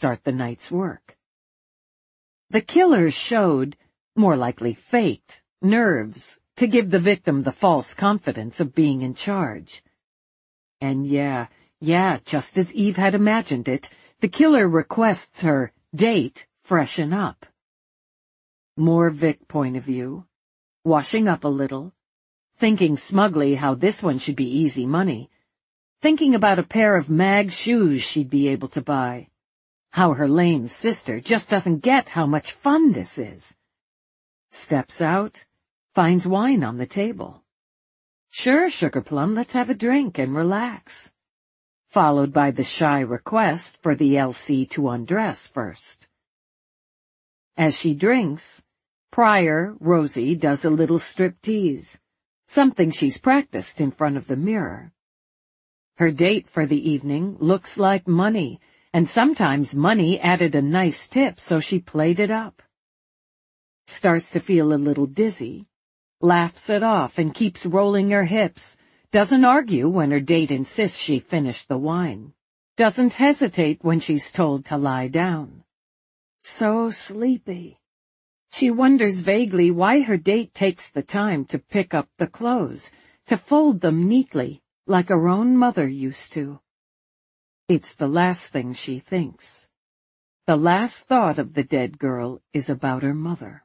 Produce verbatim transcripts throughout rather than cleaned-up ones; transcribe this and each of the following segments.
start the night's work. The killer showed, more likely faked, nerves to give the victim the false confidence of being in charge. And yeah, yeah, just as Eve had imagined it, the killer requests her, date, freshen up. More Vic point of view, washing up a little, thinking smugly how this one should be easy money, thinking about a pair of mag shoes she'd be able to buy, how her lame sister just doesn't get how much fun this is. Steps out, finds wine on the table. Sure, Sugar Plum, let's have a drink and relax. Followed by the shy request for the L C to undress first. As she drinks, Pryor, Rosie, does a little striptease, something she's practiced in front of the mirror. Her date for the evening looks like money, and sometimes money added a nice tip, so she played it up. Starts to feel a little dizzy, laughs it off and keeps rolling her hips, doesn't argue when her date insists she finish the wine, doesn't hesitate when she's told to lie down. So sleepy. She wonders vaguely why her date takes the time to pick up the clothes, to fold them neatly, like her own mother used to. It's the last thing she thinks. The last thought of the dead girl is about her mother.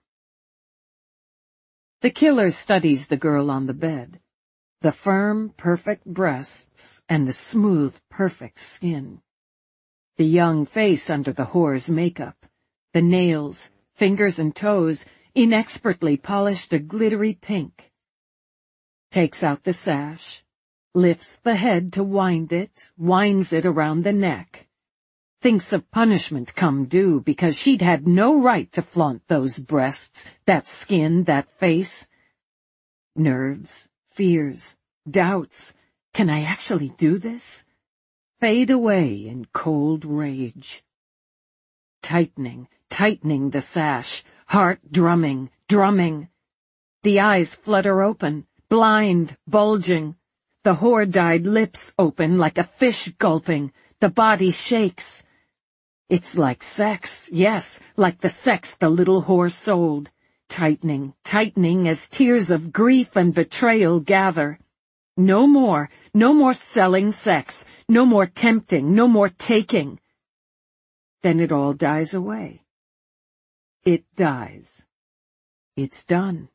The killer studies the girl on the bed, the firm, perfect breasts and the smooth, perfect skin. The young face under the whore's makeup, the nails, fingers and toes, inexpertly polished a glittery pink. Takes out the sash, lifts the head to wind it, winds it around the neck. Thinks of punishment come due because she'd had no right to flaunt those breasts, that skin, that face. Nerves, fears, doubts. Can I actually do this? Fade away in cold rage. Tightening, tightening the sash, heart drumming, drumming. The eyes flutter open, blind, bulging. The whore-dyed lips open like a fish gulping. The body shakes. It's like sex, yes, like the sex the little whore sold. Tightening, tightening as tears of grief and betrayal gather. No more, no more selling sex, no more tempting, no more taking. Then it all dies away. It dies. It's done.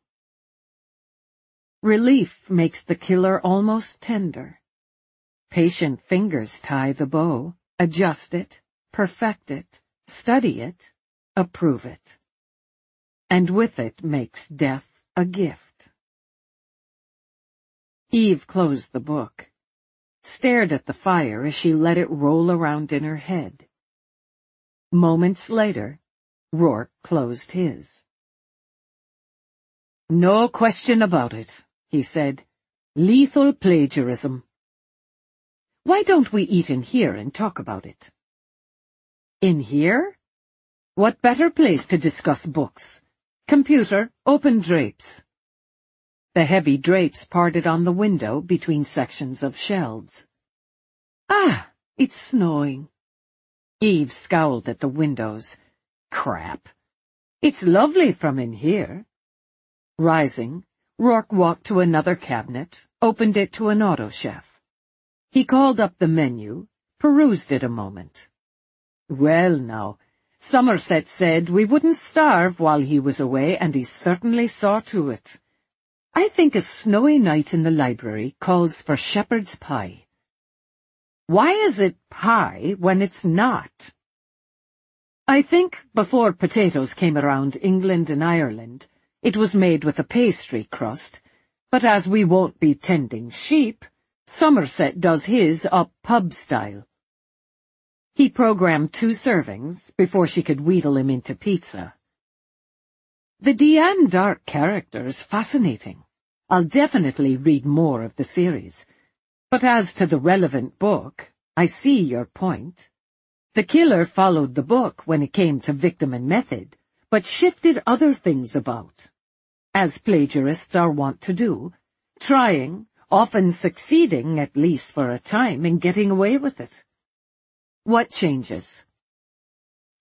Relief makes the killer almost tender. Patient fingers tie the bow, adjust it, perfect it, study it, approve it. And with it makes death a gift. Eve closed the book, stared at the fire as she let it roll around in her head. Moments later, Rourke closed his. No question about it, he said. Lethal plagiarism. Why don't we eat in here and talk about it? In here? What better place to discuss books? Computer, open drapes. The heavy drapes parted on the window between sections of shelves. Ah, it's snowing. Eve scowled at the windows. Crap. It's lovely from in here. Rising, Rourke walked to another cabinet, opened it to an autochef. He called up the menu, perused it a moment. Well now, Somerset said we wouldn't starve while he was away, and he certainly saw to it. I think a snowy night in the library calls for shepherd's pie. Why is it pie when it's not? I think before potatoes came around England and Ireland, it was made with a pastry crust, but as we won't be tending sheep, Somerset does his up pub style. He programmed two servings before she could wheedle him into pizza. The Diane Dark character is fascinating. I'll definitely read more of the series. But as to the relevant book, I see your point. The killer followed the book when it came to victim and method, but shifted other things about, as plagiarists are wont to do, trying, often succeeding, at least for a time, in getting away with it. What changes?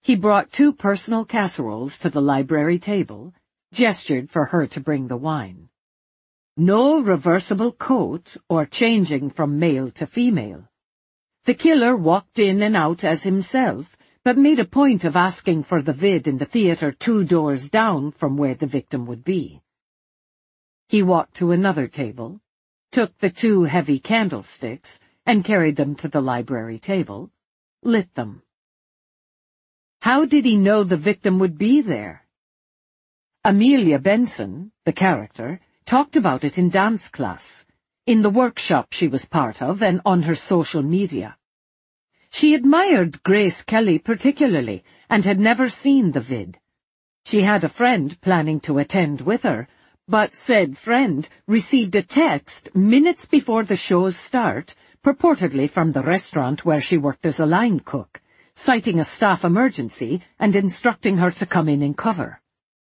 He brought two personal casseroles to the library table, gestured for her to bring the wine. No reversible coat or changing from male to female. The killer walked in and out as himself, but made a point of asking for the vid in the theater two doors down from where the victim would be. He walked to another table, took the two heavy candlesticks, and carried them to the library table, lit them. How did he know the victim would be there? Amelia Benson, the character, talked about it in dance class, in the workshop she was part of, and on her social media. She admired Grace Kelly particularly, and had never seen the vid. She had a friend planning to attend with her, but said friend received a text minutes before the show's start, purportedly from the restaurant where she worked as a line cook, citing a staff emergency and instructing her to come in and cover.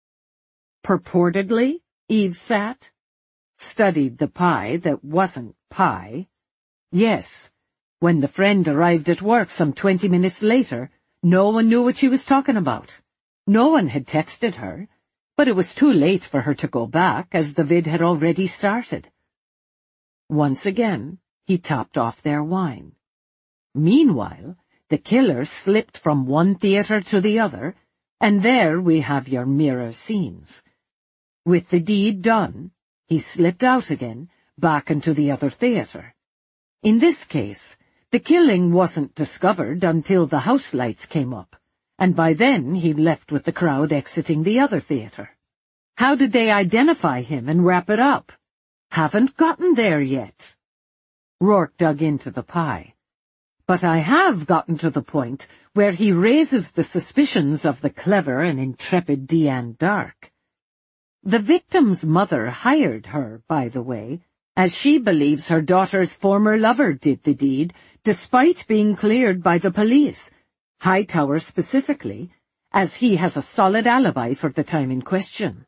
Purportedly? Eve sat, studied the pie that wasn't pie. Yes, when the friend arrived at work some twenty minutes later, no one knew what she was talking about. No one had texted her, but it was too late for her to go back, as the vid had already started. Once again, he topped off their wine. Meanwhile, the killer slipped from one theater to the other, and there we have your mirror scenes. With the deed done, he slipped out again, back into the other theater. In this case, the killing wasn't discovered until the house lights came up, and by then he left with the crowd exiting the other theater. How did they identify him and wrap it up? Haven't gotten there yet. Rourke dug into the pie. But I have gotten to the point where he raises the suspicions of the clever and intrepid Deanne Dark. The victim's mother hired her, by the way, as she believes her daughter's former lover did the deed, despite being cleared by the police, Hightower specifically, as he has a solid alibi for the time in question.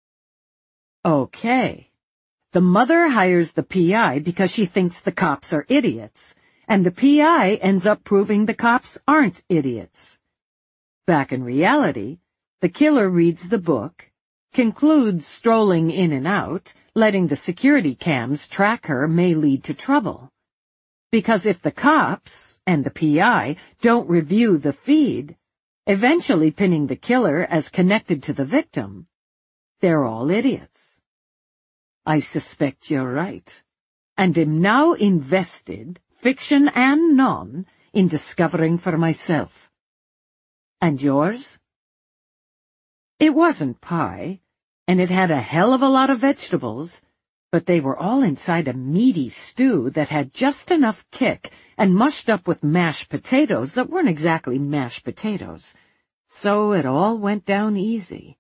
Okay. The mother hires the P I because she thinks the cops are idiots, and the P I ends up proving the cops aren't idiots. Back in reality, the killer reads the book, concludes strolling in and out, letting the security cams track her may lead to trouble. Because if the cops and the P I don't review the feed, eventually pinning the killer as connected to the victim, they're all idiots. I suspect you're right, and am now invested, fiction and non, in discovering for myself. And yours? It wasn't pie, and it had a hell of a lot of vegetables, but they were all inside a meaty stew that had just enough kick and mushed up with mashed potatoes that weren't exactly mashed potatoes, so it all went down easy.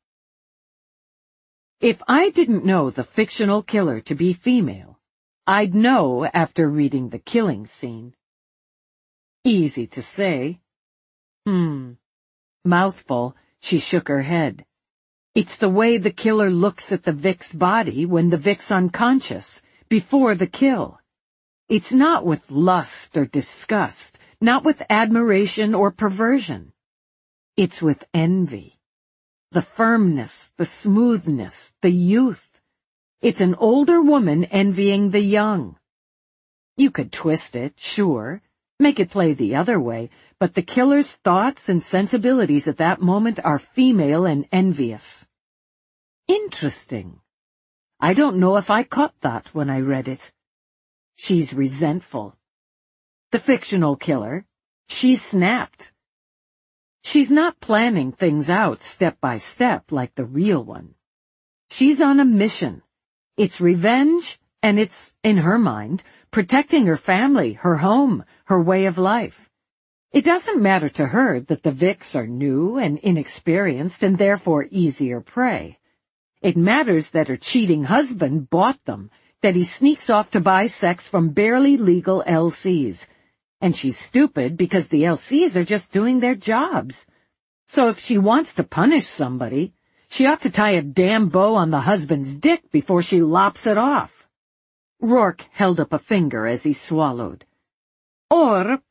If I didn't know the fictional killer to be female, I'd know after reading the killing scene. Easy to say. Hmm. Mouthful, she shook her head. It's the way the killer looks at the Vic's body when the Vic's unconscious, before the kill. It's not with lust or disgust, not with admiration or perversion. It's with envy. The firmness, the smoothness, the youth. It's an older woman envying the young. You could twist it, sure, make it play the other way, but the killer's thoughts and sensibilities at that moment are female and envious. Interesting. I don't know if I caught that when I read it. She's resentful. The fictional killer, she's snapped. She's not planning things out step by step like the real one. She's on a mission. It's revenge, and it's, in her mind, protecting her family, her home, her way of life. It doesn't matter to her that the Vics are new and inexperienced and therefore easier prey. It matters that her cheating husband bought them, that he sneaks off to buy sex from barely legal L Cs. And she's stupid because the L Cs are just doing their jobs. So if she wants to punish somebody, she ought to tie a damn bow on the husband's dick before she lops it off. Rourke held up a finger as he swallowed. Or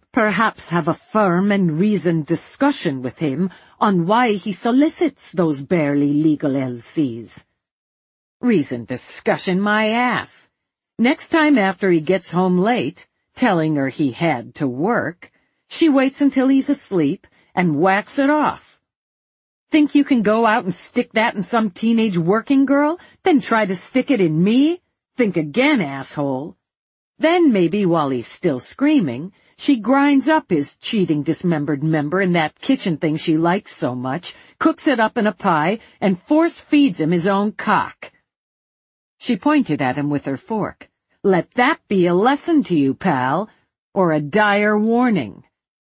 perhaps have a firm and reasoned discussion with him on why he solicits those barely legal L Cs. Reasoned discussion, my ass. Next time after he gets home late, telling her he had to work, she waits until he's asleep and whacks it off. Think you can go out and stick that in some teenage working girl, then try to stick it in me? Think again, asshole. Then maybe while he's still screaming, she grinds up his cheating dismembered member in that kitchen thing she likes so much, cooks it up in a pie, and force-feeds him his own cock. She pointed at him with her fork. Let that be a lesson to you, pal, or a dire warning.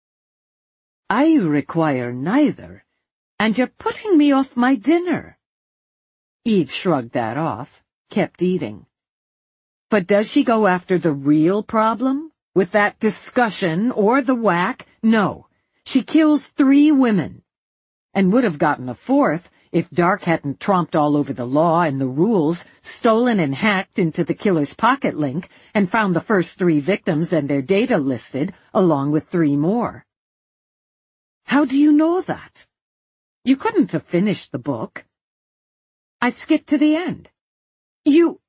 I require neither, and you're putting me off my dinner. Eve shrugged that off, kept eating. But does she go after the real problem? With that discussion or the whack? No. She kills three women. And would have gotten a fourth if Dark hadn't tromped all over the law and the rules, stolen and hacked into the killer's pocket link, and found the first three victims and their data listed, along with three more. How do you know that? You couldn't have finished the book. I skipped to the end. You...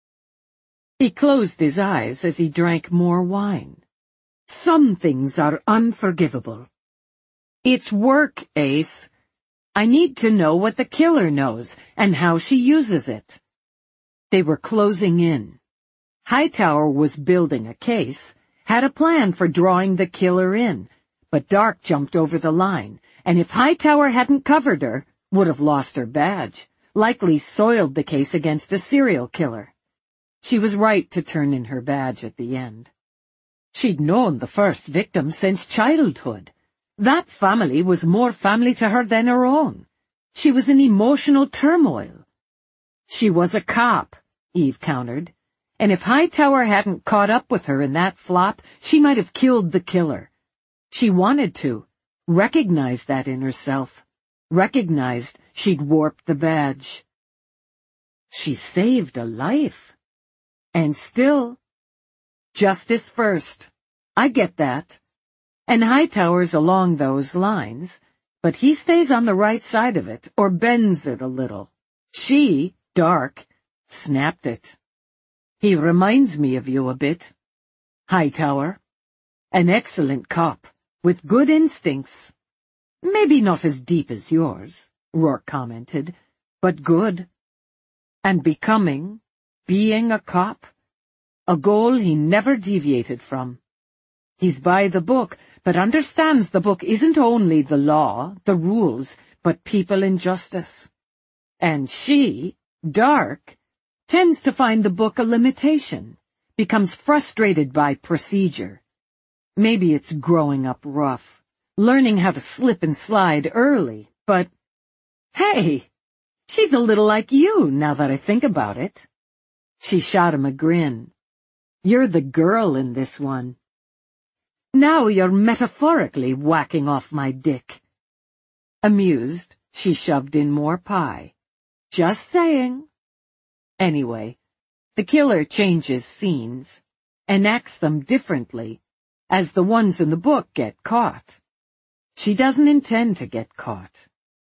He closed his eyes as he drank more wine. Some things are unforgivable. It's work, Ace. I need to know what the killer knows and how she uses it. They were closing in. Hightower was building a case, had a plan for drawing the killer in, but Dark jumped over the line, and if Hightower hadn't covered her, would have lost her badge, likely soiled the case against a serial killer. She was right to turn in her badge at the end. She'd known the first victim since childhood. That family was more family to her than her own. She was in emotional turmoil. She was a cop, Eve countered, and if Hightower hadn't caught up with her in that flop, she might have killed the killer. She wanted to, recognized that in herself, recognized she'd warped the badge. She saved a life. And still, justice first. I get that. And Hightower's along those lines, but he stays on the right side of it, or bends it a little. She, Dark, snapped it. He reminds me of you a bit. Hightower. An excellent cop, with good instincts. Maybe not as deep as yours, Rourke commented, but good. And becoming... Being a cop, a goal he never deviated from. He's by the book, but understands the book isn't only the law, the rules, but people in justice. And she, Dark, tends to find the book a limitation, becomes frustrated by procedure. Maybe it's growing up rough, learning how to slip and slide early, but, hey, she's a little like you now that I think about it. She shot him a grin. You're the girl in this one. Now you're metaphorically whacking off my dick. Amused, she shoved in more pie. Just saying. Anyway, the killer changes scenes, enacts them differently, as the ones in the book get caught. She doesn't intend to get caught.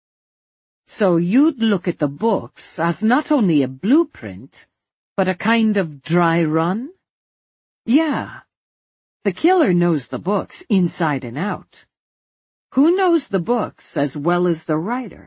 So you'd look at the books as not only a blueprint, but a kind of dry run? Yeah. The killer knows the books inside and out. Who knows the books as well as the writer?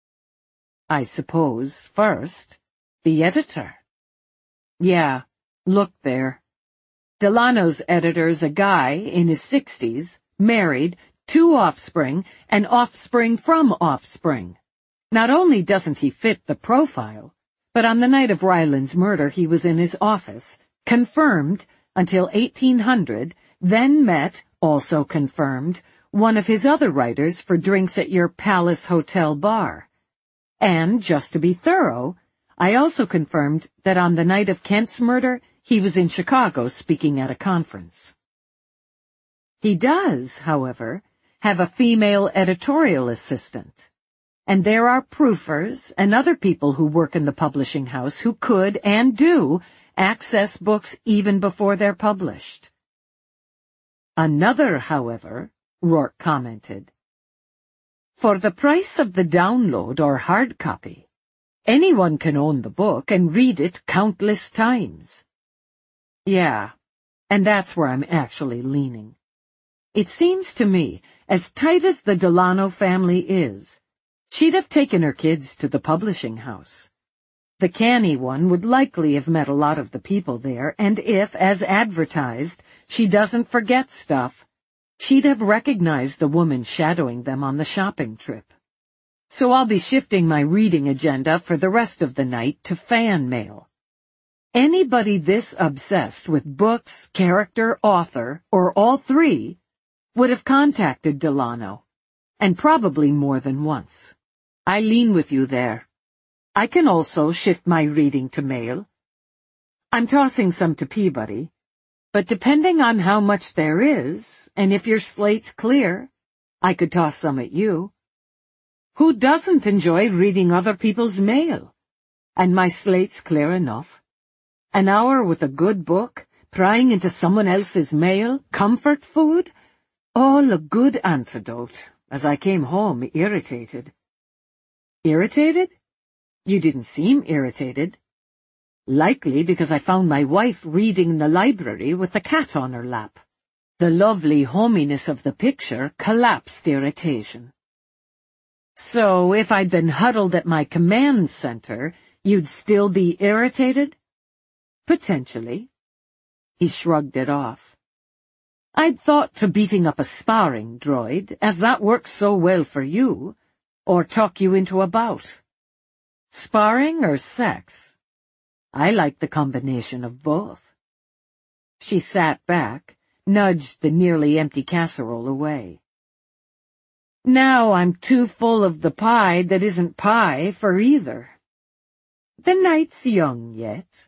I suppose, first, the editor. Yeah, look there. Delano's editor's a guy in his sixties, married, two offspring, and offspring from offspring. Not only doesn't he fit the profile, but on the night of Ryland's murder he was in his office, confirmed, until eighteen hundred, then met, also confirmed, one of his other writers for drinks at your Palace Hotel bar. And, just to be thorough, I also confirmed that on the night of Kent's murder, he was in Chicago speaking at a conference. He does, however, have a female editorial assistant. And there are proofers and other people who work in the publishing house who could, and do, access books even before they're published. Another, however, Rourke commented. For the price of the download or hard copy, anyone can own the book and read it countless times. Yeah, and that's where I'm actually leaning. It seems to me, as tight as the Delano family is, she'd have taken her kids to the publishing house. The canny one would likely have met a lot of the people there, and if, as advertised, she doesn't forget stuff, she'd have recognized the woman shadowing them on the shopping trip. So I'll be shifting my reading agenda for the rest of the night to fan mail. Anybody this obsessed with books, character, author, or all three would have contacted Delano, and probably more than once. I lean with you there. I can also shift my reading to mail. I'm tossing some to Peabody, but depending on how much there is, and if your slate's clear, I could toss some at you. Who doesn't enjoy reading other people's mail? And my slate's clear enough. An hour with a good book, prying into someone else's mail, comfort food, all a good antidote, as I came home irritated. Irritated? You didn't seem irritated. Likely because I found my wife reading in the library with the cat on her lap. The lovely hominess of the picture collapsed irritation. So if I'd been huddled at my command center, you'd still be irritated? Potentially. He shrugged it off. I'd thought to beating up a sparring droid, as that works so well for you, or talk you into a bout. Sparring or sex? I like the combination of both. She sat back, nudged the nearly empty casserole away. Now I'm too full of the pie that isn't pie for either. The night's young yet.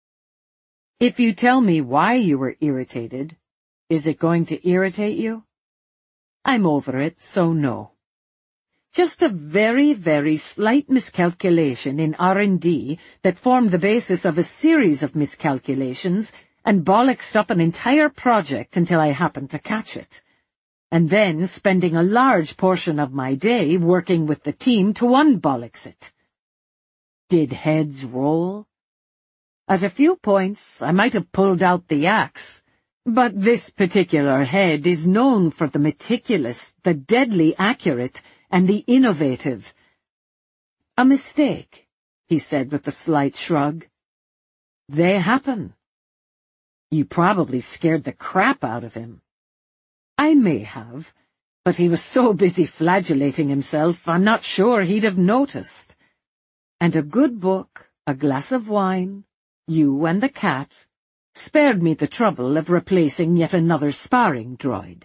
If you tell me why you were irritated, is it going to irritate you? I'm over it, so no. Just a very, very slight miscalculation in R and D that formed the basis of a series of miscalculations and bollocksed up an entire project until I happened to catch it, and then spending a large portion of my day working with the team to unbollocks it. Did heads roll? At a few points, I might have pulled out the axe, but this particular head is known for the meticulous, the deadly accurate, and the innovative. A mistake, he said with a slight shrug. They happen. You probably scared the crap out of him. I may have, but he was so busy flagellating himself, I'm not sure he'd have noticed. And a good book, a glass of wine, you and the cat, spared me the trouble of replacing yet another sparring droid.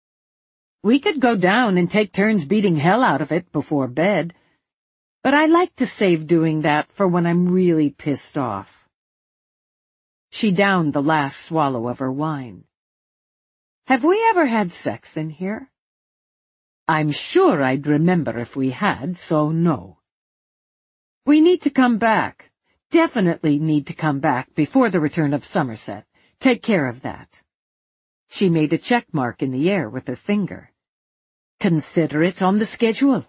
We could go down and take turns beating hell out of it before bed, but I like to save doing that for when I'm really pissed off. She downed the last swallow of her wine. Have we ever had sex in here? I'm sure I'd remember if we had, so no. We need to come back, definitely need to come back before the return of Somerset. Take care of that. She made a check mark in the air with her finger. Consider it on the schedule.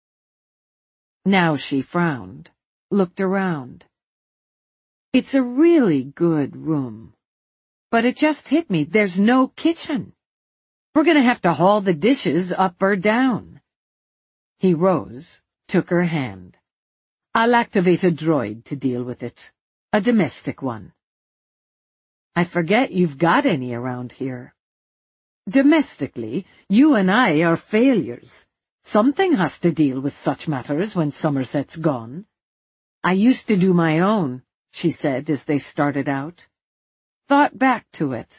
Now she frowned, looked around. It's a really good room, but it just hit me, there's no kitchen. We're going to have to haul the dishes up or down. He rose, took her hand. I'll activate a droid to deal with it, a domestic one. I forget you've got any around here. Domestically, you and I are failures. Something has to deal with such matters when Somerset's gone. I used to do my own, she said as they started out. Thought back to it.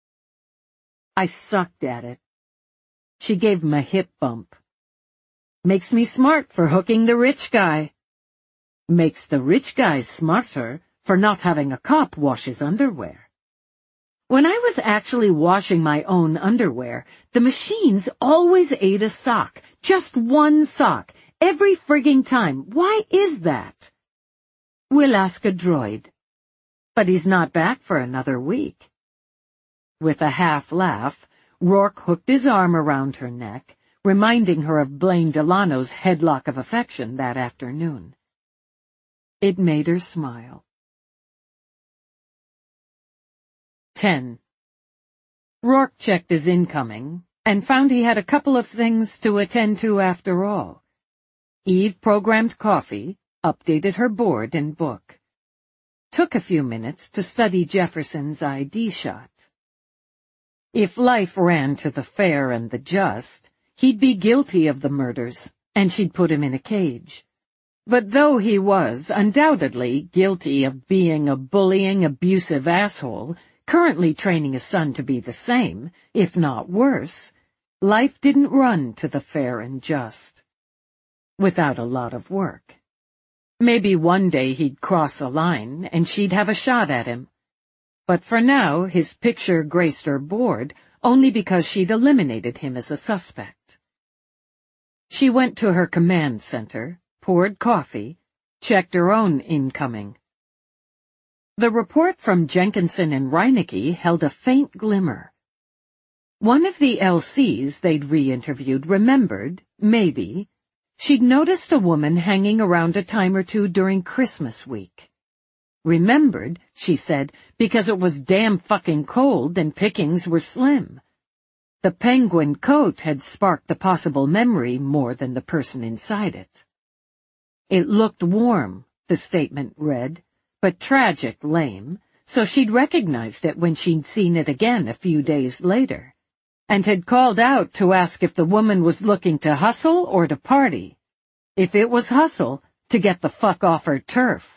I sucked at it. She gave him a hip bump. Makes me smart for hooking the rich guy. Makes the rich guy smarter for not having a cop wash his underwear. When I was actually washing my own underwear, the machines always ate a sock, just one sock, every frigging time. Why is that? We'll ask a droid. But he's not back for another week. With a half laugh, Rourke hooked his arm around her neck, reminding her of Blaine Delano's headlock of affection that afternoon. It made her smile. Ten. Rourke checked his incoming and found he had a couple of things to attend to after all. Eve programmed coffee, updated her board and book. Took a few minutes to study Jefferson's I D shot. If life ran to the fair and the just, he'd be guilty of the murders, and she'd put him in a cage. But though he was undoubtedly guilty of being a bullying, abusive asshole, currently training his son to be the same, if not worse, life didn't run to the fair and just. Without a lot of work. Maybe one day he'd cross a line and she'd have a shot at him. But for now, his picture graced her board only because she'd eliminated him as a suspect. She went to her command center, poured coffee, checked her own incoming. The report from Jenkinson and Reinecke held a faint glimmer. One of the L Cs they'd re-interviewed remembered, maybe, she'd noticed a woman hanging around a time or two during Christmas week. Remembered, she said, because it was damn fucking cold and pickings were slim. The penguin coat had sparked the possible memory more than the person inside it. It looked warm, the statement read, but tragic lame, so she'd recognized it when she'd seen it again a few days later, and had called out to ask if the woman was looking to hustle or to party. If it was hustle, to get the fuck off her turf.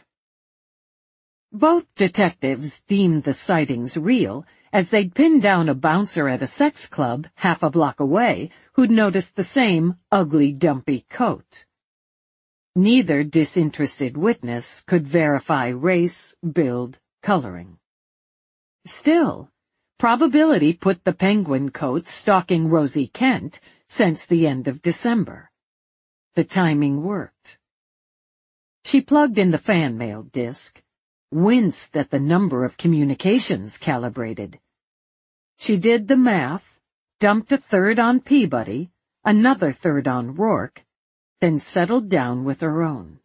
Both detectives deemed the sightings real, as they'd pinned down a bouncer at a sex club half a block away who'd noticed the same ugly, dumpy coat. Neither disinterested witness could verify race, build, coloring. Still, probability put the penguin coat stalking Rosie Kent since the end of December. The timing worked. She plugged in the fan mail disk, winced at the number of communications calibrated. She did the math, dumped a third on Peabody, another third on Rourke, then settled down with her own.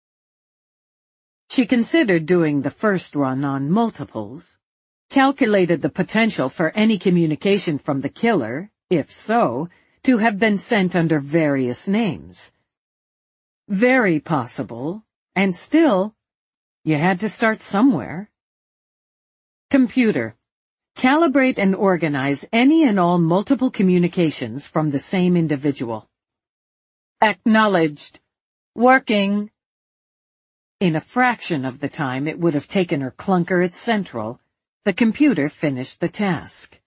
She considered doing the first run on multiples, calculated the potential for any communication from the killer, if so, to have been sent under various names. Very possible, and still, you had to start somewhere. Computer, calibrate and organize any and all multiple communications from the same individual. Acknowledged. Working. In a fraction of the time it would have taken her clunker at Central, the computer finished the task.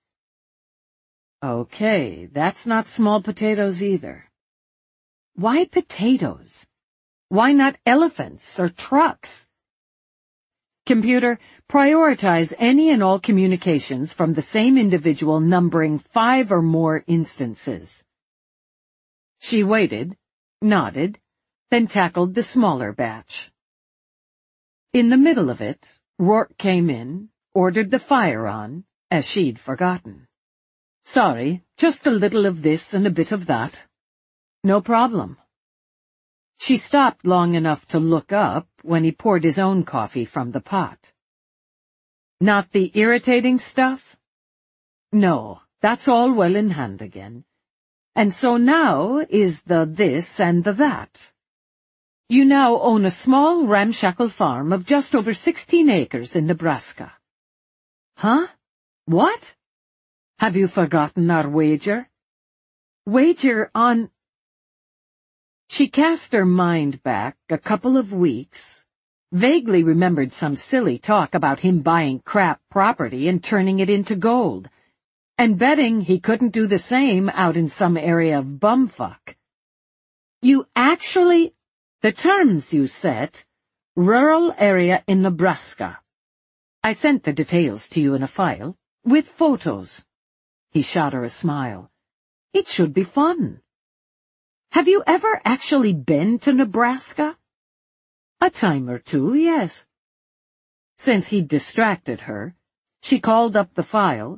Okay, that's not small potatoes either. Why potatoes? Why not elephants or trucks? Computer, prioritize any and all communications from the same individual numbering five or more instances. She waited, nodded, then tackled the smaller batch. In the middle of it, Rourke came in, ordered the fire on, as she'd forgotten. Sorry, just a little of this and a bit of that. No problem. She stopped long enough to look up when he poured his own coffee from the pot. Not the irritating stuff? No, that's all well in hand again. And so now is the this and the that. You now own a small ramshackle farm of just over sixteen acres in Nebraska. Huh? What? Have you forgotten our wager? Wager on... She cast her mind back a couple of weeks, vaguely remembered some silly talk about him buying crap property and turning it into gold, and betting he couldn't do the same out in some area of bumfuck. You actually... The terms you set, rural area in Nebraska. I sent the details to you in a file, with photos. He shot her a smile. It should be fun. Have you ever actually been to Nebraska? A time or two, yes. Since he'd distracted her, she called up the file,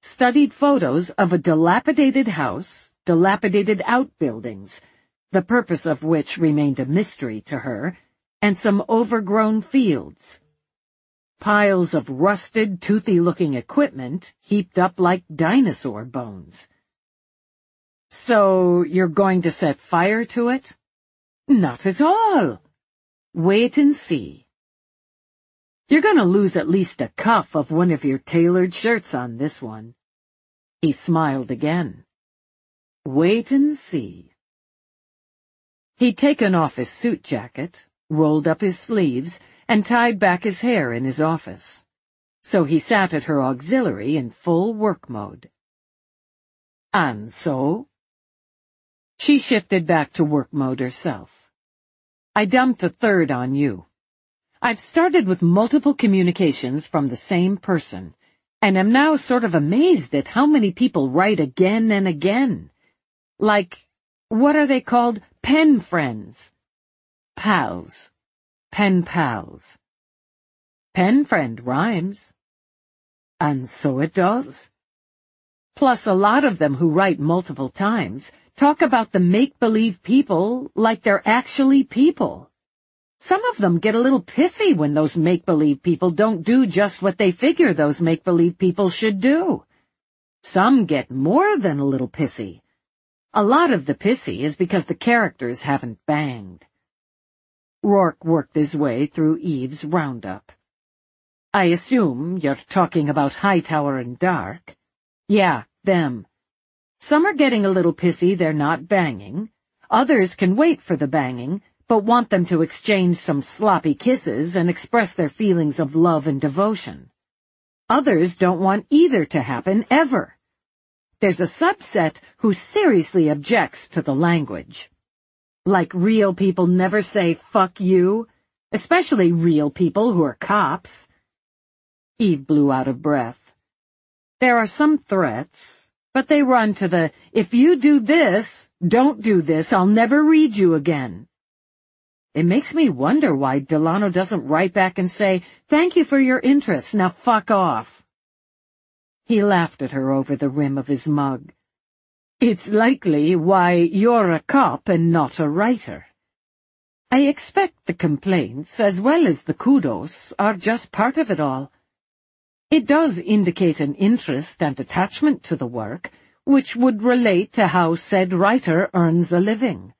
studied photos of a dilapidated house, dilapidated outbuildings, the purpose of which remained a mystery to her, and some overgrown fields. Piles of rusted, toothy-looking equipment heaped up like dinosaur bones. So you're going to set fire to it? Not at all. Wait and see. You're going to lose at least a cuff of one of your tailored shirts on this one. He smiled again. Wait and see. He'd taken off his suit jacket, rolled up his sleeves, and tied back his hair in his office. So he sat at her auxiliary in full work mode. And so? She shifted back to work mode herself. I dumped a third on you. I've started with multiple communications from the same person, and am now sort of amazed at how many people write again and again. Like, what are they called? Pen friends. Pals. Pen pals. Pen friend rhymes. And so it does. Plus a lot of them who write multiple times talk about the make-believe people like they're actually people. Some of them get a little pissy when those make-believe people don't do just what they figure those make-believe people should do. Some get more than a little pissy. A lot of the pissy is because the characters haven't banged. Rourke worked his way through Eve's roundup. I assume you're talking about Hightower and Dark. Yeah, them. Some are getting a little pissy they're not banging. Others can wait for the banging, but want them to exchange some sloppy kisses and express their feelings of love and devotion. Others don't want either to happen ever. There's a subset who seriously objects to the language. Like real people never say fuck you, especially real people who are cops. Eve blew out of breath. There are some threats, but they run to the, if you do this, don't do this, I'll never read you again. It makes me wonder why Delano doesn't write back and say, thank you for your interest, now fuck off. He laughed at her over the rim of his mug. It's likely why you're a cop and not a writer. I expect the complaints, as well as the kudos, are just part of it all. It does indicate an interest and attachment to the work, which would relate to how said writer earns a living.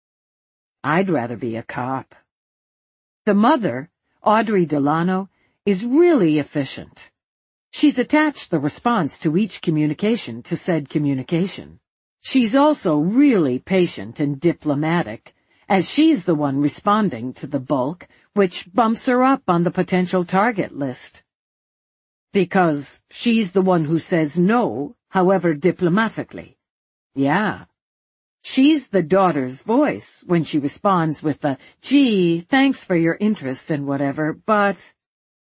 I'd rather be a cop. The mother, Audrey Delano, is really efficient. She's attached the response to each communication to said communication. She's also really patient and diplomatic, as she's the one responding to the bulk, which bumps her up on the potential target list. Because she's the one who says no, however diplomatically. Yeah. She's the daughter's voice when she responds with the, gee, thanks for your interest and whatever, but...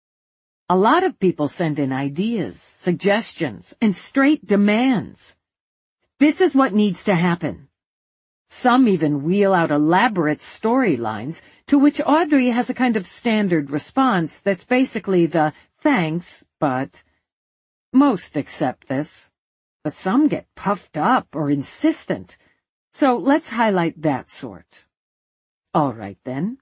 A lot of people send in ideas, suggestions, and straight demands. This is what needs to happen. Some even wheel out elaborate storylines to which Audrey has a kind of standard response that's basically the, thanks, but... Most accept this, but some get puffed up or insistent. So let's highlight that sort. All right, then.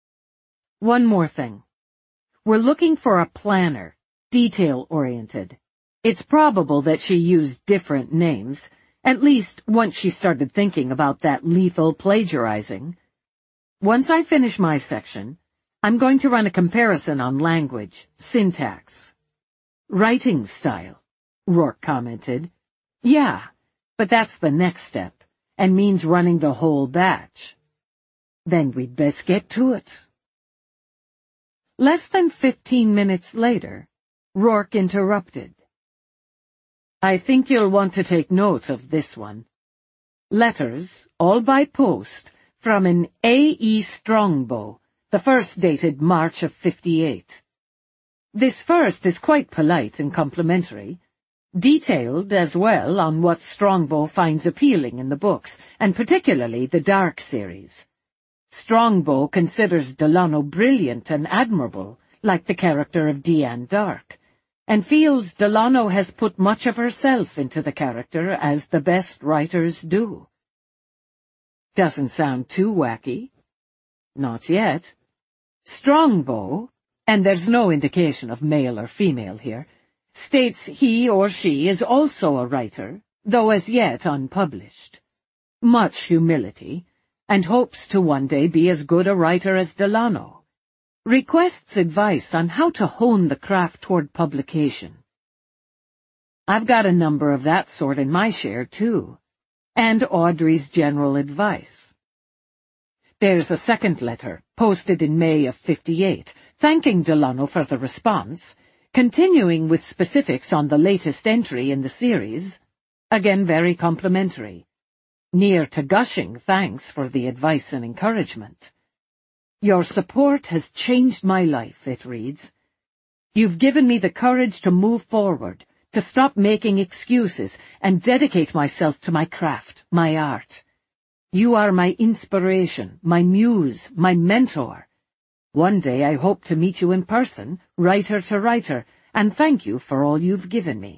One more thing. We're looking for a planner, detail-oriented. It's probable that she used different names, at least once she started thinking about that lethal plagiarizing. Once I finish my section, I'm going to run a comparison on language, syntax. Writing style, Rourke commented. Yeah, but that's the next step, and means running the whole batch. Then we'd best get to it. Less than fifteen minutes later, Rourke interrupted. I think you'll want to take note of this one. Letters, all by post, from an A E Strongbow, the first dated March of fifty-eight. This first is quite polite and complimentary, detailed as well on what Strongbow finds appealing in the books, and particularly the Dark series. Strongbow considers Delano brilliant and admirable, like the character of Deanne Dark, and feels Delano has put much of herself into the character, as the best writers do. Doesn't sound too wacky. Not yet. Strongbow, and there's no indication of male or female here, states he or she is also a writer, though as yet unpublished. Much humility, and hopes to one day be as good a writer as Delano. Requests advice on how to hone the craft toward publication. I've got a number of that sort in my share, too, and Audrey's general advice. There's a second letter, posted in May of fifty-eight, thanking Delano for the response, continuing with specifics on the latest entry in the series, again very complimentary. Near to gushing thanks for the advice and encouragement. Your support has changed my life, it reads. You've given me the courage to move forward, to stop making excuses, and dedicate myself to my craft, my art. You are my inspiration, my muse, my mentor. One day I hope to meet you in person, writer to writer, and thank you for all you've given me.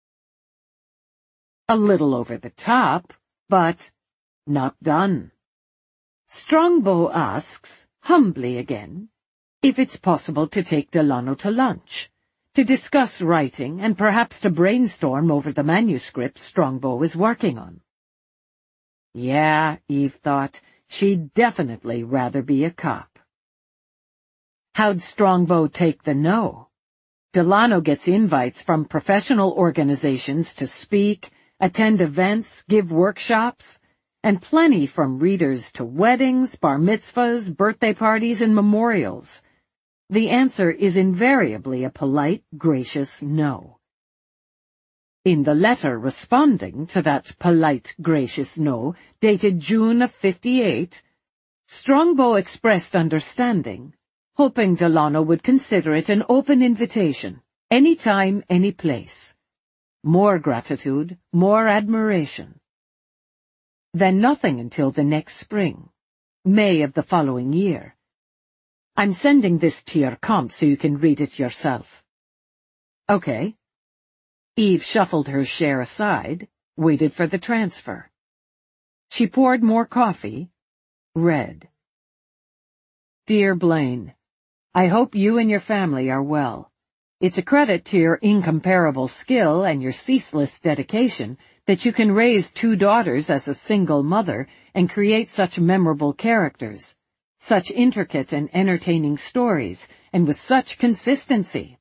A little over the top, but not done. Strongbow asks, humbly again, if it's possible to take Delano to lunch, to discuss writing and perhaps to brainstorm over the manuscript Strongbow is working on. Yeah, Eve thought, she'd definitely rather be a cop. How'd Strongbow take the no? Delano gets invites from professional organizations to speak, attend events, give workshops, and plenty from readers to weddings, bar mitzvahs, birthday parties, and memorials. The answer is invariably a polite, gracious no. In the letter responding to that polite, gracious no, dated June of fifty-eight, Strongbow expressed understanding, hoping Delano would consider it an open invitation, any time, any place. More gratitude, more admiration. Then nothing until the next spring, May of the following year. I'm sending this to your comp so you can read it yourself. Okay. Eve shuffled her share aside, waited for the transfer. She poured more coffee, read. Dear Blaine, I hope you and your family are well. It's a credit to your incomparable skill and your ceaseless dedication that you can raise two daughters as a single mother and create such memorable characters, such intricate and entertaining stories, and with such consistency.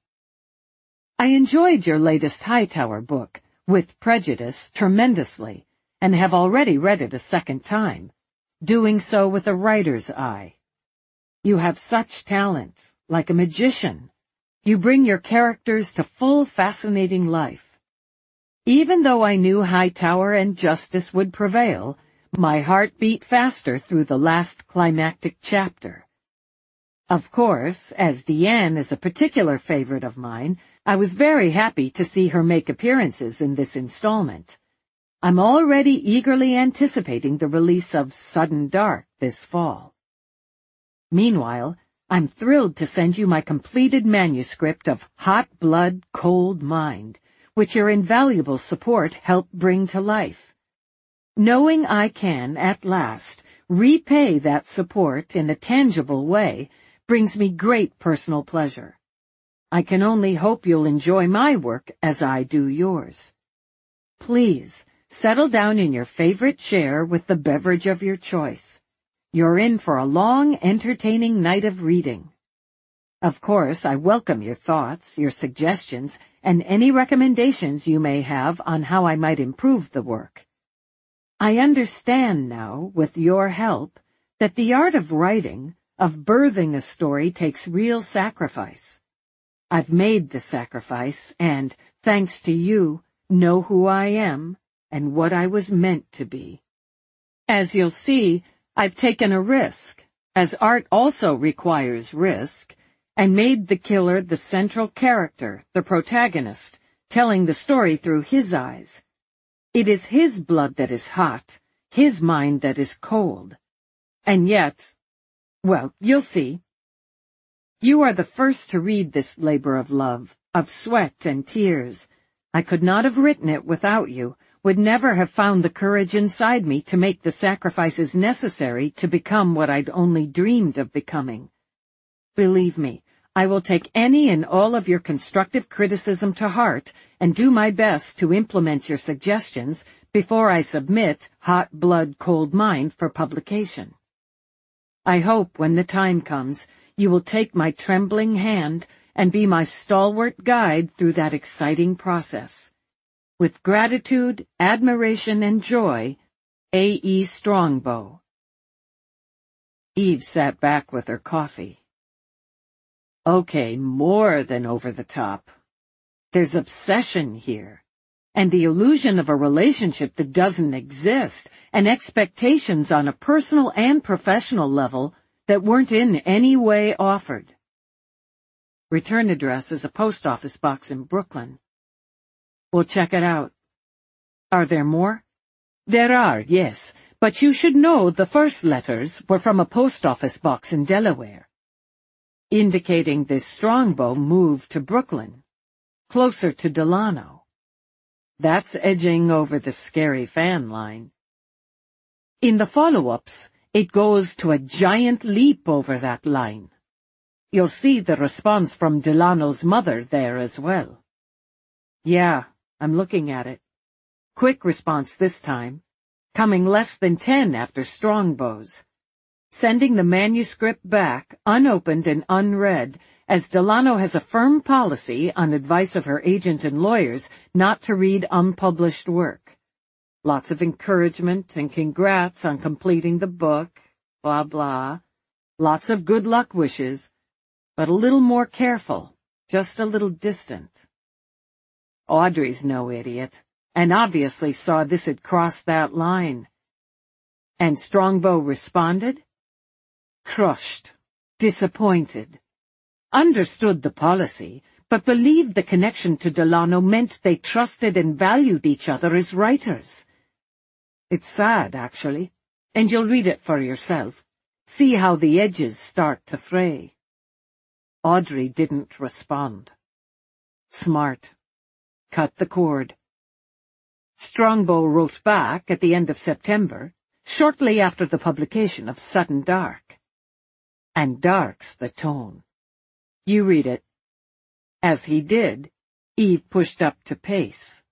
I enjoyed your latest Hightower book, With Prejudice, tremendously, and have already read it a second time, doing so with a writer's eye. You have such talent, like a magician. You bring your characters to full, fascinating life. Even though I knew Hightower and justice would prevail, my heart beat faster through the last climactic chapter. Of course, as Deanne is a particular favorite of mine, I was very happy to see her make appearances in this installment. I'm already eagerly anticipating the release of Sudden Dark this fall. Meanwhile, I'm thrilled to send you my completed manuscript of Hot Blood, Cold Mind, which your invaluable support helped bring to life. Knowing I can, at last, repay that support in a tangible way brings me great personal pleasure. I can only hope you'll enjoy my work as I do yours. Please, settle down in your favorite chair with the beverage of your choice. You're in for a long, entertaining night of reading. Of course, I welcome your thoughts, your suggestions, and any recommendations you may have on how I might improve the work. I understand now, with your help, that the art of writing, of birthing a story, takes real sacrifice. I've made the sacrifice, and, thanks to you, know who I am and what I was meant to be. As you'll see, I've taken a risk, as art also requires risk, and made the killer the central character, the protagonist, telling the story through his eyes. It is his blood that is hot, his mind that is cold. And yet, well, you'll see. You are the first to read this labor of love, of sweat and tears. I could not have written it without you, would never have found the courage inside me to make the sacrifices necessary to become what I'd only dreamed of becoming. Believe me, I will take any and all of your constructive criticism to heart and do my best to implement your suggestions before I submit Hot Blood, Cold Mind for publication. I hope when the time comes, you will take my trembling hand and be my stalwart guide through that exciting process. With gratitude, admiration, and joy, A. E. Strongbow. Eve sat back with her coffee. Okay, more than over the top. There's obsession here, and the illusion of a relationship that doesn't exist, and expectations on a personal and professional level that weren't in any way offered. Return address is a post office box in Brooklyn. We'll check it out. Are there more? There are, yes, but you should know the first letters were from a post office box in Delaware, indicating this Strongbow moved to Brooklyn, closer to Delano. That's edging over the scary fan line. In the follow-ups, it goes to a giant leap over that line. You'll see the response from Delano's mother there as well. Yeah, I'm looking at it. Quick response this time, coming less than ten after Strongbow's. Sending the manuscript back, unopened and unread, as Delano has a firm policy, on advice of her agent and lawyers, not to read unpublished work. Lots of encouragement and congrats on completing the book, blah blah. Lots of good luck wishes, but a little more careful, just a little distant. Audrey's no idiot, and obviously saw this had crossed that line. And Strongbow responded? Crushed, disappointed. Understood the policy, but believed the connection to Delano meant they trusted and valued each other as writers. It's sad, actually, and you'll read it for yourself. See how the edges start to fray. Audrey didn't respond. Smart. Cut the cord. Strongbow wrote back at the end of September, shortly after the publication of Sudden Dark. And dark's the tone. You read it. As he did, Eve pushed up to pace.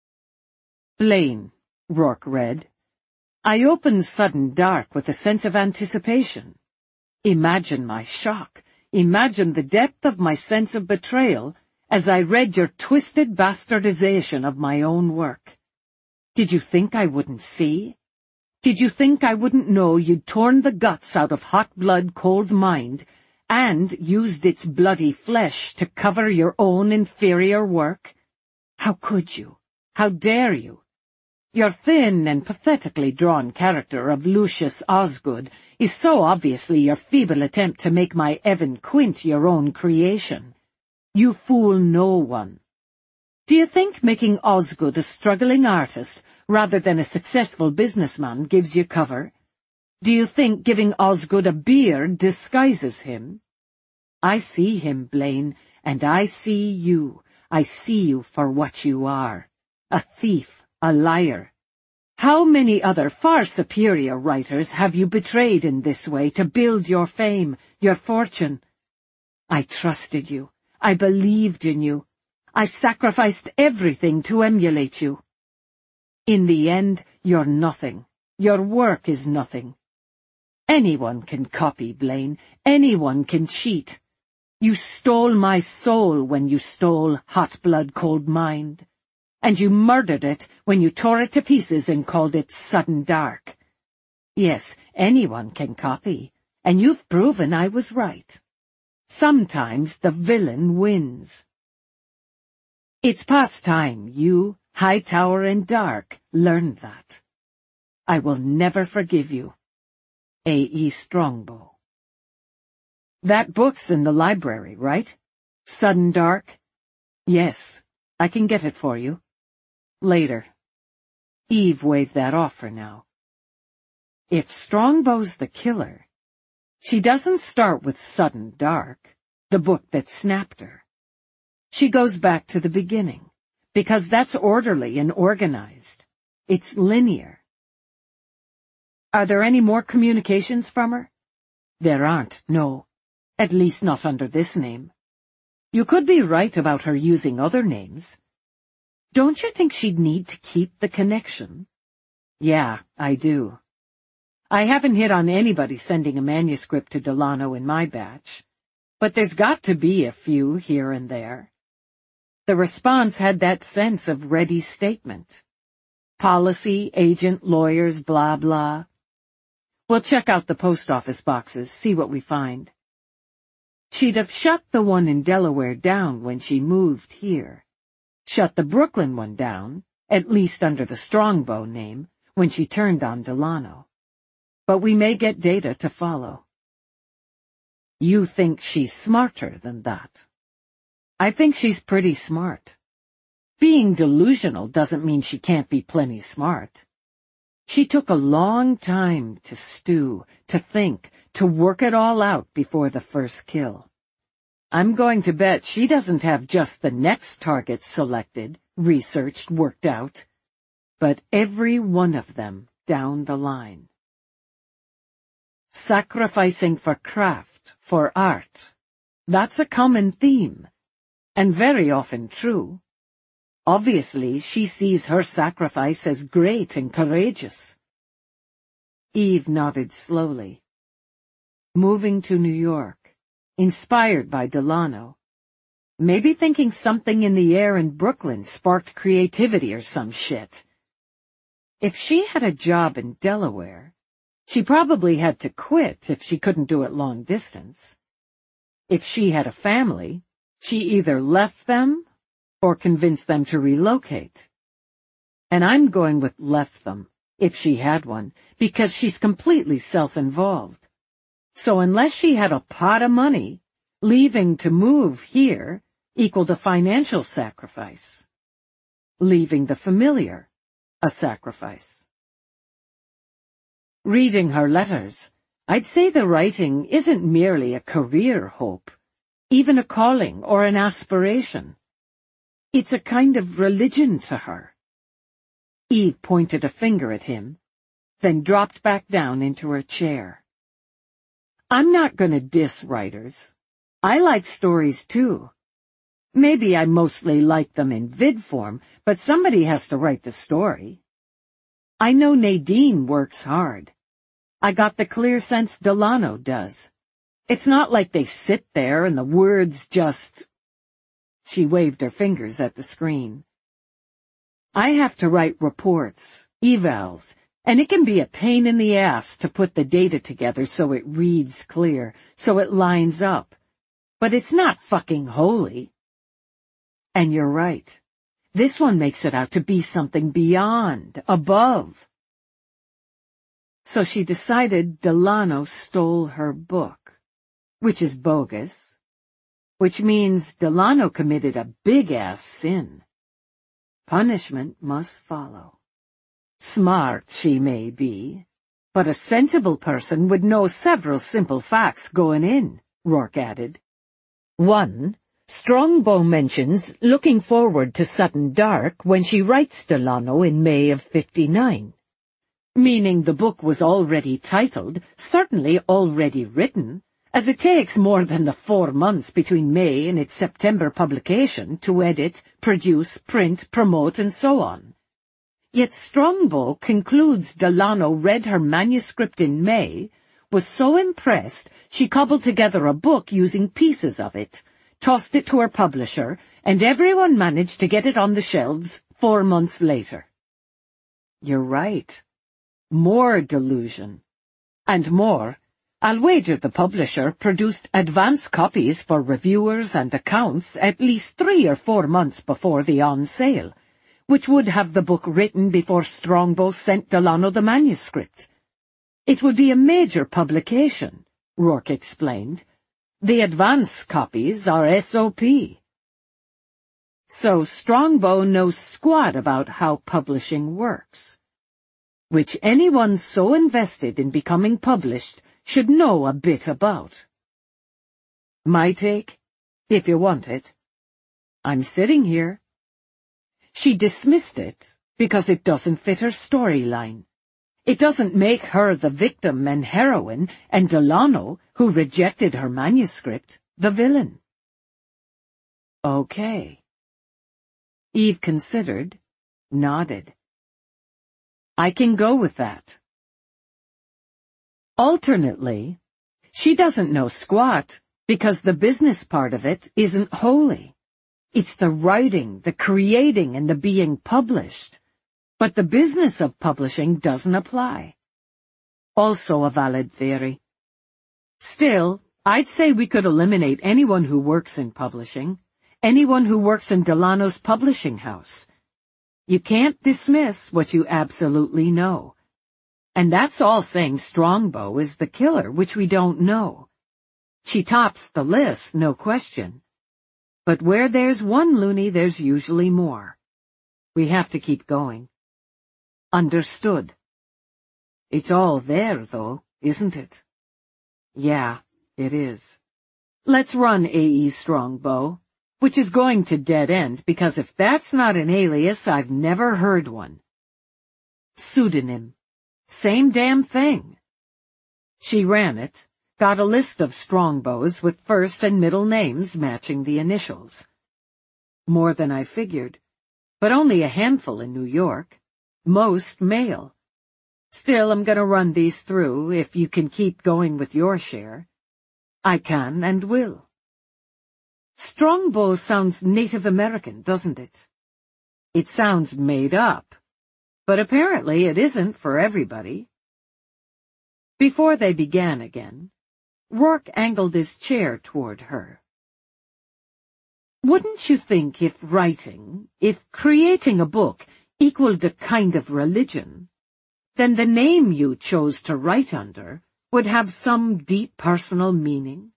Blaine, Rourke read. I opened Sudden Dark with a sense of anticipation. Imagine my shock. Imagine the depth of my sense of betrayal as I read your twisted bastardization of my own work. Did you think I wouldn't see? Did you think I wouldn't know you'd torn the guts out of Hot Blood, Cold Mind, and used its bloody flesh to cover your own inferior work? How could you? How dare you? Your thin and pathetically drawn character of Lucius Osgood is so obviously your feeble attempt to make my Evan Quint your own creation. You fool no one. Do you think making Osgood a struggling artist rather than a successful businessman gives you cover? Do you think giving Osgood a beard disguises him? I see him, Blaine, and I see you. I see you for what you are. A thief. A liar. How many other far superior writers have you betrayed in this way to build your fame, your fortune? I trusted you. I believed in you. I sacrificed everything to emulate you. In the end, you're nothing. Your work is nothing. Anyone can copy, Blaine. Anyone can cheat. You stole my soul when you stole Hot Blood, Cold Mind. And you murdered it when you tore it to pieces and called it Sudden Dark. Yes, anyone can copy, and you've proven I was right. Sometimes the villain wins. It's past time you, Hightower and Dark, learned that. I will never forgive you. A. E. Strongbow. That book's in the library, right? Sudden Dark? Yes, I can get it for you. Later. Eve waved that off for now. If Strongbow's the killer, she doesn't start with Sudden Dark, the book that snapped her. She goes back to the beginning, because that's orderly and organized. It's linear. Are there any more communications from her? There aren't, no. At least not under this name. You could be right about her using other names. Don't you think she'd need to keep the connection? Yeah, I do. I haven't hit on anybody sending a manuscript to Delano in my batch, but there's got to be a few here and there. The response had that sense of ready statement. Policy, agent, lawyers, blah, blah. We'll check out the post office boxes, see what we find. She'd have shut the one in Delaware down when she moved here. Shut the Brooklyn one down, at least under the Strongbow name, when she turned on Delano. But we may get data to follow. You think she's smarter than that? I think she's pretty smart. Being delusional doesn't mean she can't be plenty smart. She took a long time to stew, to think, to work it all out before the first kill. I'm going to bet she doesn't have just the next target selected, researched, worked out, but every one of them down the line. Sacrificing for craft, for art. That's a common theme, and very often true. Obviously, she sees her sacrifice as great and courageous. Eve nodded slowly. Moving to New York, inspired by Delano. Maybe thinking something in the air in Brooklyn sparked creativity or some shit. If she had a job in Delaware, she probably had to quit if she couldn't do it long distance. If she had a family, she either left them or convinced them to relocate. And I'm going with left them, if she had one, because she's completely self-involved. So unless she had a pot of money, leaving to move here equaled a financial sacrifice. Leaving the familiar, a sacrifice. Reading her letters, I'd say the writing isn't merely a career hope, even a calling or an aspiration. It's a kind of religion to her. Eve pointed a finger at him, then dropped back down into her chair. I'm not going to diss writers. I like stories too. Maybe I mostly like them in vid form, but somebody has to write the story. I know Nadine works hard. I got the clear sense Delano does. It's not like they sit there and the words just... She waved her fingers at the screen. I have to write reports, evals, and it can be a pain in the ass to put the data together so it reads clear, so it lines up. But it's not fucking holy. And you're right. This one makes it out to be something beyond, above. So she decided Delano stole her book, which is bogus. Which means Delano committed a big-ass sin. Punishment must follow. Smart she may be, but a sensible person would know several simple facts going in, Rourke added. One, Strongbow mentions looking forward to sudden dark when she writes Delano in May of fifty-nine. Meaning the book was already titled, certainly already written, as it takes more than the four months between May and its September publication to edit, produce, print, promote, and so on. Yet Strongbow concludes Delano read her manuscript in May, was so impressed she cobbled together a book using pieces of it, tossed it to her publisher, and everyone managed to get it on the shelves four months later. You're right. More delusion. And more, I'll wager the publisher produced advance copies for reviewers and accounts at least three or four months before the on-sale, which would have the book written before Strongbow sent Delano the manuscript. It would be a major publication, Rourke explained. The advance copies are S O P. So Strongbow knows squat about how publishing works, which anyone so invested in becoming published should know a bit about. My take, if you want it. I'm sitting here. She dismissed it because it doesn't fit her storyline. It doesn't make her the victim and heroine, and Delano, who rejected her manuscript, the villain. Okay. Eve considered, nodded. I can go with that. Alternately, she doesn't know squat because the business part of it isn't holy. It's the writing, the creating, and the being published. But the business of publishing doesn't apply. Also a valid theory. Still, I'd say we could eliminate anyone who works in publishing, anyone who works in Delano's publishing house. You can't dismiss what you absolutely know. And that's all saying Strongbow is the killer, which we don't know. She tops the list, no question. But where there's one loony, there's usually more. We have to keep going. Understood. It's all there, though, isn't it? Yeah, it is. Let's run A E Strongbow, which is going to dead end, because if that's not an alias, I've never heard one. Pseudonym. Same damn thing. She ran it, got a list of Strongbows with first and middle names matching the initials. More than I figured, but only a handful in New York. Most male. Still, I'm gonna run these through if you can keep going with your share. I can and will. Strongbow sounds Native American, doesn't it? It sounds made up. But apparently it isn't for everybody. Before they began again, Rourke angled his chair toward her. Wouldn't you think if writing, if creating a book equaled a kind of religion, then the name you chose to write under would have some deep personal meaning?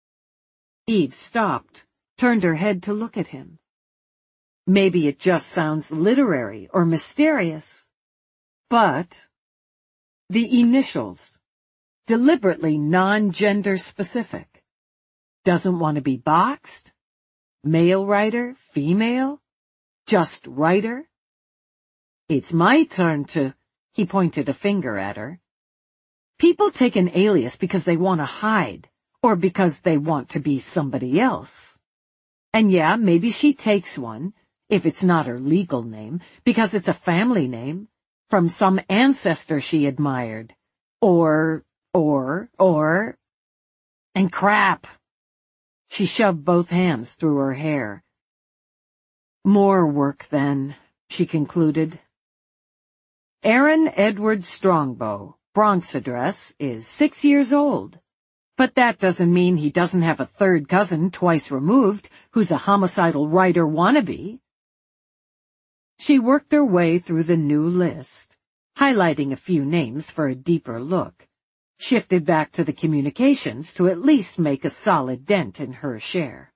Eve stopped, turned her head to look at him. Maybe it just sounds literary or mysterious. But the initials, deliberately non-gender specific, doesn't want to be boxed? Male writer, female? Just writer? It's my turn to, he pointed a finger at her. People take an alias because they want to hide, or because they want to be somebody else. And yeah, maybe she takes one, if it's not her legal name, because it's a family name, from some ancestor she admired. Or, or, or... And crap! She shoved both hands through her hair. More work, then, she concluded. Aaron Edward Strongbow, Bronx address, is six years old. But that doesn't mean he doesn't have a third cousin twice removed who's a homicidal writer wannabe. She worked her way through the new list, highlighting a few names for a deeper look, shifted back to the communications to at least make a solid dent in her share.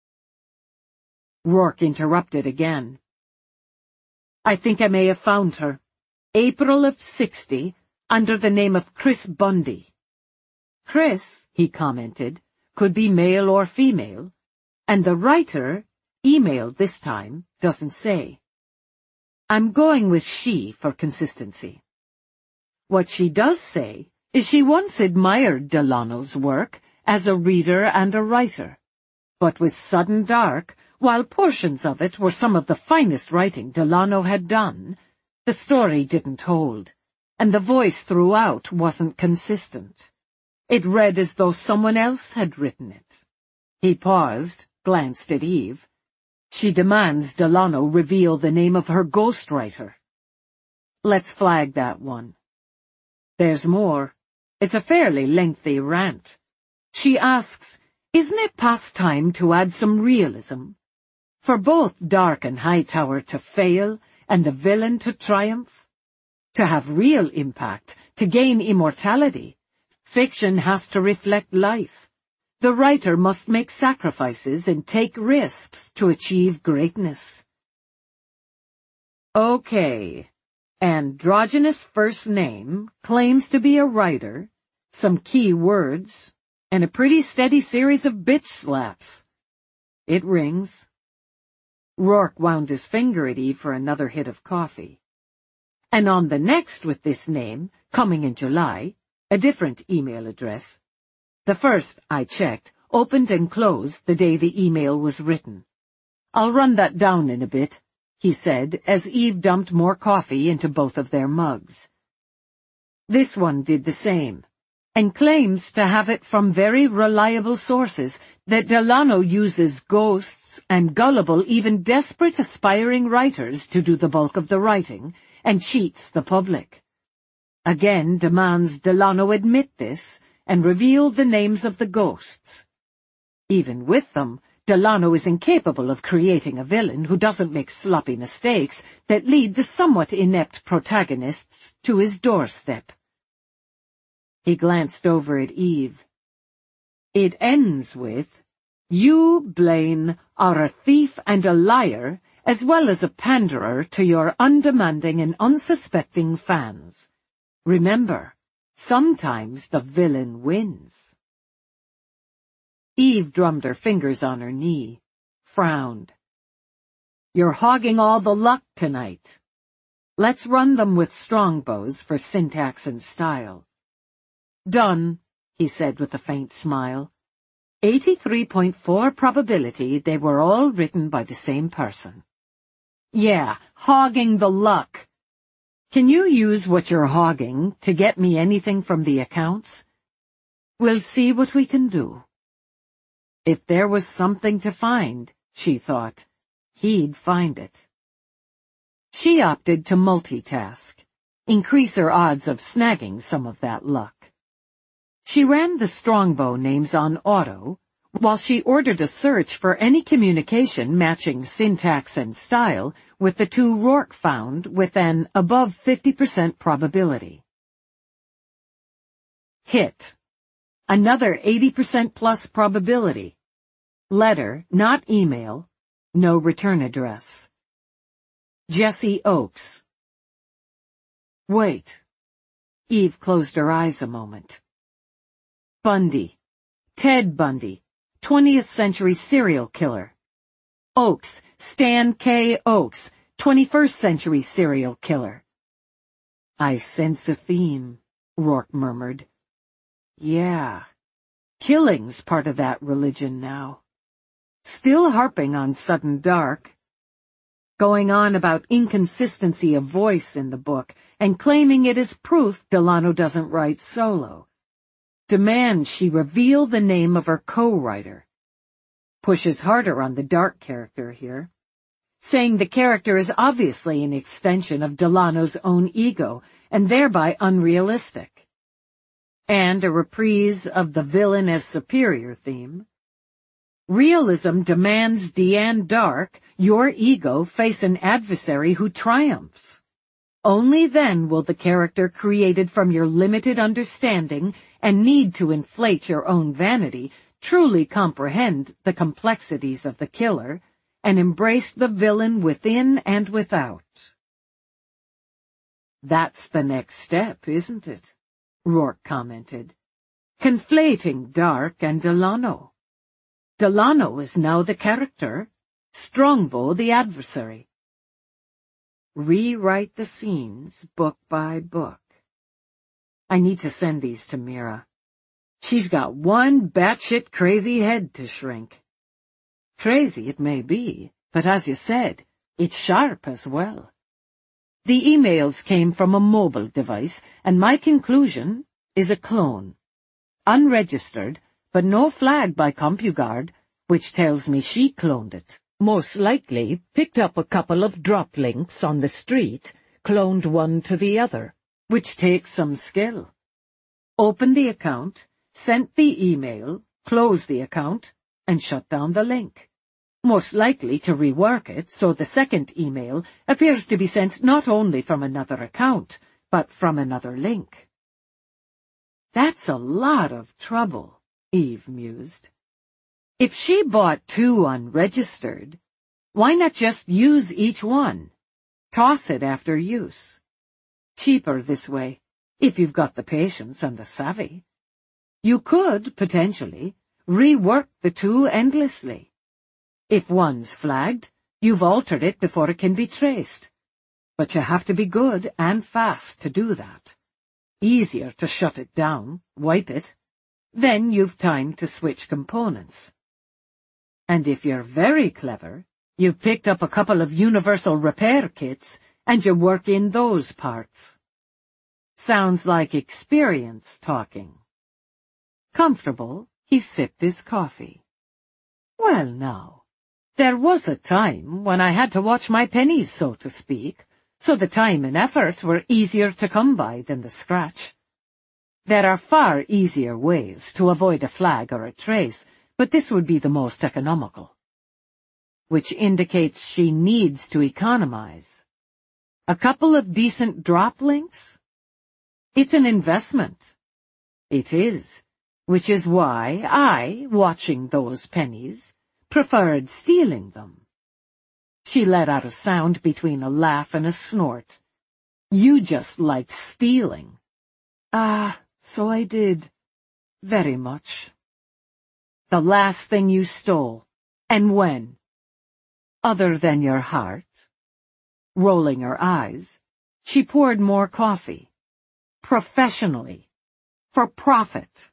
Rourke interrupted again. I think I may have found her. April of sixty, under the name of Chris Bundy. Chris, he commented, could be male or female, and the writer, email this time, doesn't say. I'm going with she for consistency. What she does say is she once admired Delano's work as a reader and a writer, but with Sudden Dark, while portions of it were some of the finest writing Delano had done, the story didn't hold, and the voice throughout wasn't consistent. It read as though someone else had written it. He paused, glanced at Eve. She demands Delano reveal the name of her ghostwriter. Let's flag that one. There's more. It's a fairly lengthy rant. She asks, isn't it past time to add some realism? For both Dark and Hightower to fail and the villain to triumph? To have real impact, to gain immortality, fiction has to reflect life. The writer must make sacrifices and take risks to achieve greatness. Okay. Androgynous first name, claims to be a writer, some key words, and a pretty steady series of bitch slaps. It rings. Rourke wound his finger at Eve for another hit of coffee. And on the next with this name, coming in July, a different email address. The first, I checked, opened and closed the day the email was written. I'll run that down in a bit, he said, as Eve dumped more coffee into both of their mugs. This one did the same, and claims to have it from very reliable sources that Delano uses ghosts and gullible, even desperate aspiring writers to do the bulk of the writing, and cheats the public. Again demands Delano admit this and reveal the names of the ghosts. Even with them, Delano is incapable of creating a villain who doesn't make sloppy mistakes that lead the somewhat inept protagonists to his doorstep. He glanced over at Eve. It ends with, "You, Blaine, are a thief and a liar, as well as a panderer to your undemanding and unsuspecting fans. Remember, sometimes the villain wins." Eve drummed her fingers on her knee, frowned. "You're hogging all the luck tonight. Let's run them with strongbows for syntax and style." "Done," he said with a faint smile. eighty-three point four probability they were all written by the same person. "Yeah, hogging the luck. Can you use what you're hogging to get me anything from the accounts? We'll see what we can do." If there was something to find, she thought, he'd find it. She opted to multitask, increase her odds of snagging some of that luck. She ran the strongbow names on auto, while she ordered a search for any communication matching syntax and style with the two Rourke found with an above fifty percent probability. Hit. Another eighty percent plus probability. Letter, not email. No return address. Jesse Oakes. Wait. Eve closed her eyes a moment. Bundy. Ted Bundy. twentieth century serial killer. Oakes. Stan K. Oakes. twenty-first century serial killer. "I sense a theme," Rourke murmured. "Yeah. Killing's part of that religion now. Still harping on sudden dark. Going on about inconsistency of voice in the book and claiming it is proof Delano doesn't write solo. Demands she reveal the name of her co-writer. Pushes harder on the dark character here, saying the character is obviously an extension of Delano's own ego and thereby unrealistic. And a reprise of the villain as superior theme. Realism demands Deanne Dark, your ego, face an adversary who triumphs. Only then will the character created from your limited understanding and need to inflate your own vanity truly comprehend the complexities of the killer and embrace the villain within and without. "That's the next step, isn't it?" Rourke commented. "Conflating Dark and Delano. Delano is now the character, Strongbow the adversary. Rewrite the scenes book by book. I need to send these to Mira. She's got one batshit crazy head to shrink. Crazy it may be, but as you said, it's sharp as well." The emails came from a mobile device, and my conclusion is a clone. Unregistered, but no flag by CompuGuard, which tells me she cloned it. Most likely picked up a couple of drop links on the street, cloned one to the other, which takes some skill. Opened the account, sent the email, closed the account, and shut down the link. Most likely to rework it so the second email appears to be sent not only from another account, but from another link. That's a lot of trouble, Eve mused. If she bought two unregistered, why not just use each one? Toss it after use. Cheaper this way, if you've got the patience and the savvy. You could, potentially, rework the two endlessly. If one's flagged, You've altered it before it can be traced. But you have to be good and fast to do that. Easier to shut it down, wipe it. Then you've time to switch components. And if you're very clever, you've picked up a couple of universal repair kits and you work in those parts. Sounds like experience talking. Comfortable, he sipped his coffee. Well now, there was a time when I had to watch my pennies, so to speak, so the time and effort were easier to come by than the scratch. There are far easier ways to avoid a flag or a trace, but this would be the most economical. Which indicates she needs to economize. A couple of decent drop links? It's an investment. It is, which is why I, watching those pennies, preferred stealing them. She let out a sound between a laugh and a snort. You just liked stealing. Ah, so I did. Very much. The last thing you stole, and when? Other than your heart? Rolling her eyes, she poured more coffee. Professionally. For profit.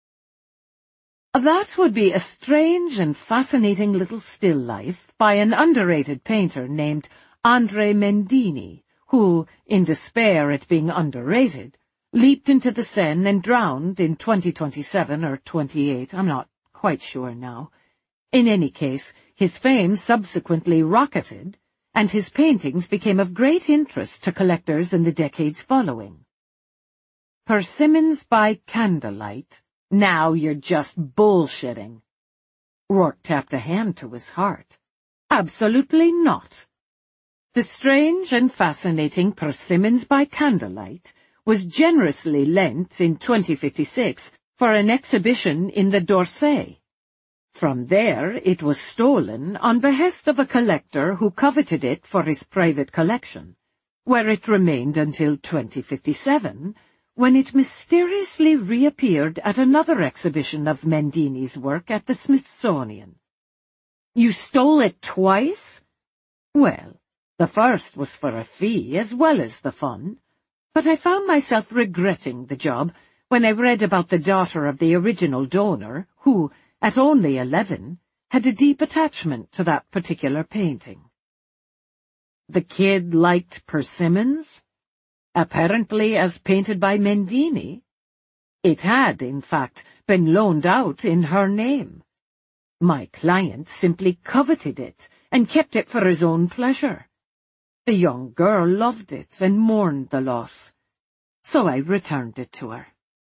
That would be a strange and fascinating little still life by an underrated painter named Andre Mendini, who, in despair at being underrated, leaped into the Seine and drowned in twenty twenty-seven or twenty-eight, I'm not quite sure now. In any case, his fame subsequently rocketed, and his paintings became of great interest to collectors in the decades following. Persimmons by candlelight? Now you're just bullshitting. Rourke tapped a hand to his heart. Absolutely not. The strange and fascinating Persimmons by candlelight was generously lent in twenty fifty-six for an exhibition in the d'Orsay. From there it was stolen on behest of a collector who coveted it for his private collection, where it remained until twenty fifty-seven, when it mysteriously reappeared at another exhibition of Mendini's work at the Smithsonian. You stole it twice? Well, the first was for a fee as well as the fun, but I found myself regretting the job when I read about the daughter of the original donor, who, at only eleven, had a deep attachment to that particular painting. The kid liked persimmons? Apparently as painted by Mendini. It had, in fact, been loaned out in her name. My client simply coveted it and kept it for his own pleasure. The young girl loved it and mourned the loss, so I returned it to her.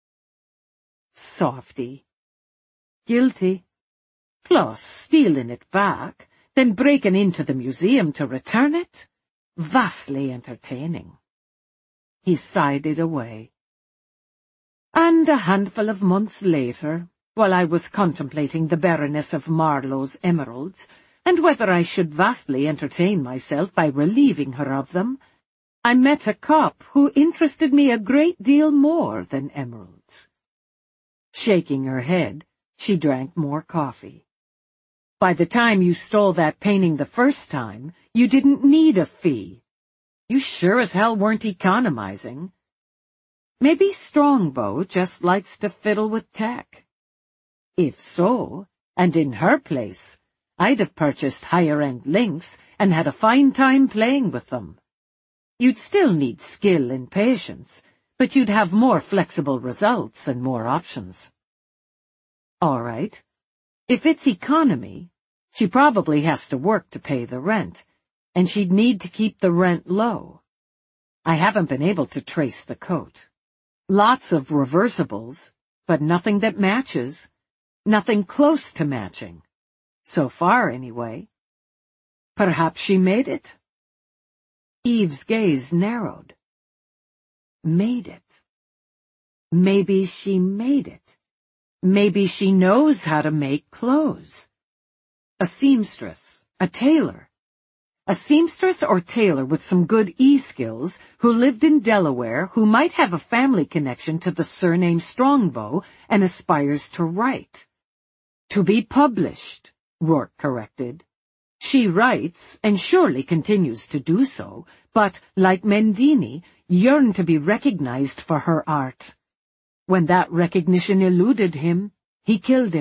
Softy. Guilty. Plus stealing it back, then breaking into the museum to return it? Vastly entertaining. He sighed it away. And a handful of months later, while I was contemplating the Baroness of Marlowe's emeralds, and whether I should vastly entertain myself by relieving her of them, I met a cop who interested me a great deal more than emeralds. Shaking her head, she drank more coffee. By the time you stole that painting the first time, you didn't need a fee. You sure as hell weren't economizing. Maybe Strongbow just likes to fiddle with tech. If so, and in her place, I'd have purchased higher-end links and had a fine time playing with them. You'd still need skill and patience, but you'd have more flexible results and more options. All right. If it's economy, she probably has to work to pay the rent, and she'd need to keep the rent low. I haven't been able to trace the coat. Lots of reversibles, but nothing that matches. Nothing close to matching. So far, anyway. Perhaps she made it? Eve's gaze narrowed. Made it. Maybe she made it. Maybe she knows how to make clothes. A seamstress, a tailor. A seamstress or tailor with some good e-skills who lived in Delaware who might have a family connection to the surname Strongbow and aspires to write. To be published, Rourke corrected. She writes, and surely continues to do so, but, like Mendini, yearned to be recognized for her art. When that recognition eluded him, he killed